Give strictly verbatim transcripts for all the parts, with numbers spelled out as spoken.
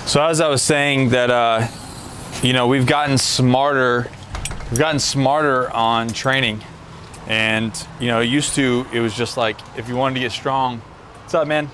So as I was saying that, uh, you know, we've gotten smarter, we've gotten smarter on training. And, you know, used to, it was just like, if you wanted to get strong, what's up, man?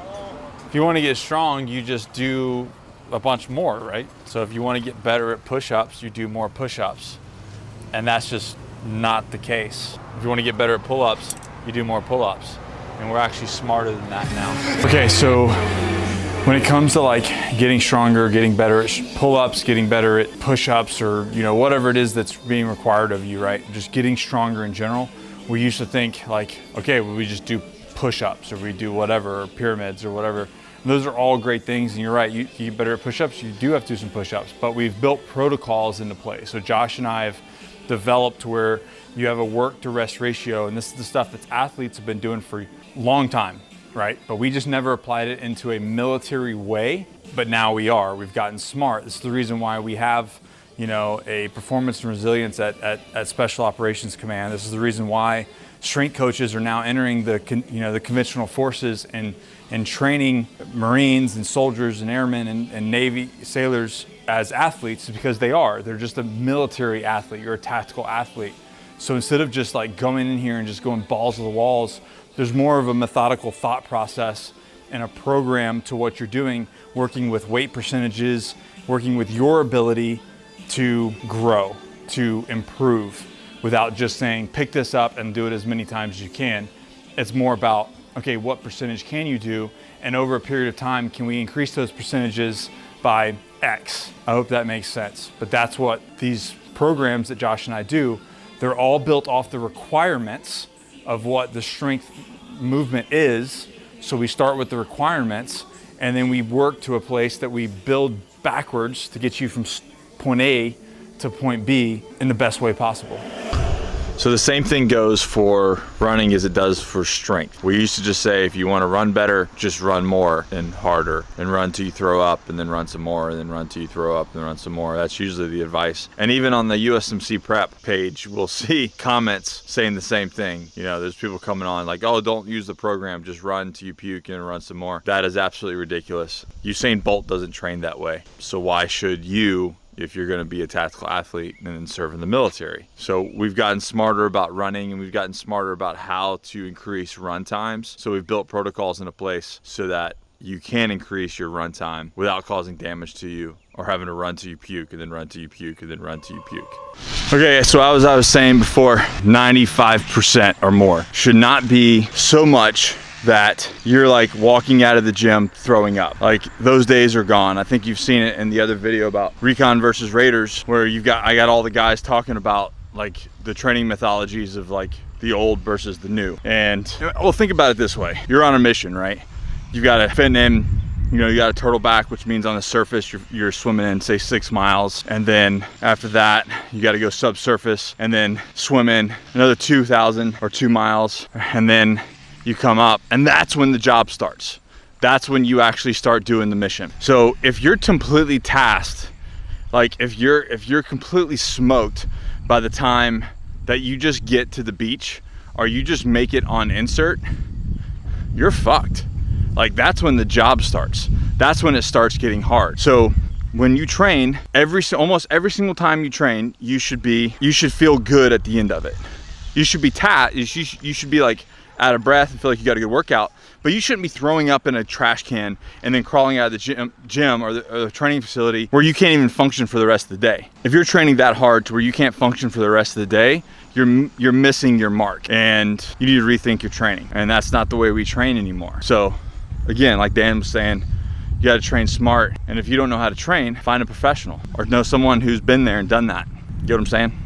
If you want to get strong, you just do a bunch more, right? So if you want to get better at push-ups, you do more push-ups. And that's just not the case. If you want to get better at pull-ups, you do more pull-ups. And we're actually smarter than that now. Okay, so when it comes to like getting stronger, getting better at pull-ups, getting better at push-ups, or you know, whatever it is that's being required of you, right? Just getting stronger in general. We used to think like, okay, well, we just do push-ups or we do whatever, or pyramids or whatever. And those are all great things, and you're right, you, you get better at push-ups, you do have to do some push-ups, but we've built protocols into place. So Josh and I have developed where you have a work to rest ratio, and this is the stuff that athletes have been doing for a long time. Right? But we just never applied it into a military way, but now we are. We've gotten smart. This is the reason why we have, you know, a performance and resilience at, at, at Special Operations Command. This is the reason why strength coaches are now entering the, you know, the conventional forces and, and training Marines and soldiers and airmen and, and Navy sailors as athletes, because they are. They're just a military athlete. You're a tactical athlete. So instead of just like going in here and just going balls to the walls, there's more of a methodical thought process and a program to what you're doing, working with weight percentages, working with your ability to grow, to improve, without just saying, pick this up and do it as many times as you can. It's more about, okay, what percentage can you do? And over a period of time, can we increase those percentages by X? I hope that makes sense. But that's what these programs that Josh and I do, they're all built off the requirements of what the strength movement is. So we start with the requirements, and then we work to a place that we build backwards to get you from point A to point B in the best way possible. So the same thing goes for running as it does for strength. We used to just say, if you want to run better, just run more and harder, and run till you throw up, and then run some more, and then run till you throw up, and run some more. That's usually the advice. And even on the U S M C prep page, we'll see comments saying the same thing. You know, there's people coming on like, oh, don't use the program, just run till you puke and run some more. That is absolutely ridiculous. Usain Bolt doesn't train that way. So why should you, if you're going to be a tactical athlete and then serve in the military? So we've gotten smarter about running, and we've gotten smarter about how to increase run times. So we've built protocols into place so that you can increase your run time without causing damage to you, or having to run till you puke and then run till you puke and then run till you puke. Okay, so as I was saying before, ninety-five percent or more should not be so much that you're like walking out of the gym throwing up. Like, those days are gone. I think you've seen it in the other video about Recon versus Raiders, where you've got, I got all the guys talking about like the training methodologies of like the old versus the new. And well, think about it this way. You're on a mission, right? You've got to fin in, you know, you got a turtle back, which means on the surface you're, you're swimming in say six miles. And then after that, you got to go subsurface and then swim in another two thousand or two miles. And then you come up, and that's when the job starts. That's when you actually start doing the mission. So if you're completely tasked, like if you're if you're completely smoked by the time that you just get to the beach, or you just make it on insert, you're fucked. Like, that's when the job starts. That's when it starts getting hard. So when you train, every almost every single time you train, you should be you should feel good at the end of it. You should be tat. You should, you should be like out of breath and feel like you got a good workout, but you shouldn't be throwing up in a trash can and then crawling out of the gym, gym or, the, or the training facility where you can't even function for the rest of the day. If you're training that hard to where you can't function for the rest of the day, you're you're missing your mark, and you need to rethink your training. And that's not the way we train anymore. So again, like Dan was saying, you got to train smart. And if you don't know how to train, find a professional or know someone who's been there and done that. You know what I'm saying?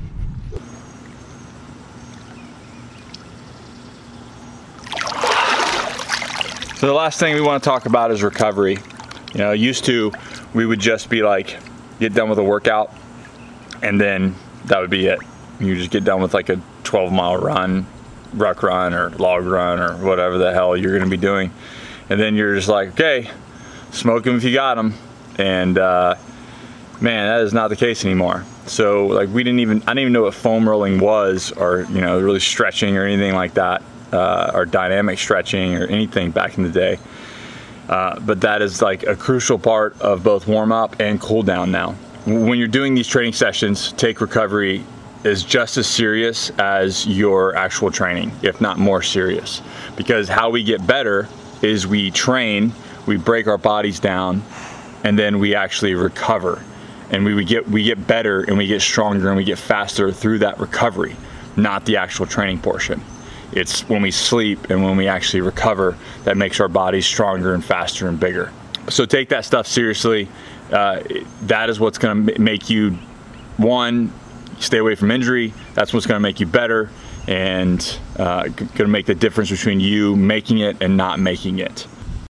So the last thing we want to talk about is recovery. You know, used to, we would just be like, get done with a workout, and then that would be it. You just get done with like a twelve mile run, ruck run, or log run, or whatever the hell you're going to be doing. And then you're just like, okay, smoke them if you got them. And uh, man, that is not the case anymore. So like, we didn't even, I didn't even know what foam rolling was, or, you know, really stretching or anything like that. Uh, or dynamic stretching or anything back in the day. Uh, but that is like a crucial part of both warm up and cool down now. When you're doing these training sessions, take recovery is just as serious as your actual training, if not more serious. Because how we get better is we train, we break our bodies down, and then we actually recover. And we, we get we get better and we get stronger and we get faster through that recovery, not the actual training portion. It's when we sleep and when we actually recover that makes our bodies stronger and faster and bigger. So take that stuff seriously. Uh, that is what's going to make you, one, stay away from injury. That's what's going to make you better, and uh, going to make the difference between you making it and not making it.